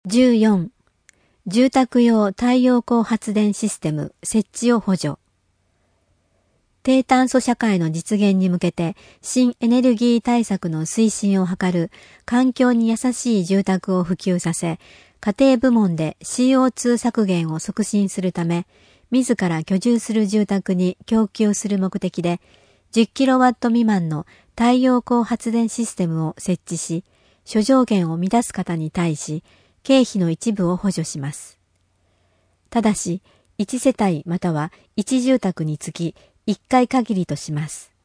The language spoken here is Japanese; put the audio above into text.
14、住宅用太陽光発電システム設置を補助。低炭素社会の実現に向けて新エネルギー対策の推進を図る環境に優しい住宅を普及させ、家庭部門で CO2 削減を促進するため、自ら居住する住宅に供給する目的で、10kW 未満の太陽光発電システムを設置し、諸条件を満たす方に対し、経費の一部を補助します。ただし、1世帯または1住宅につき1回限りとします。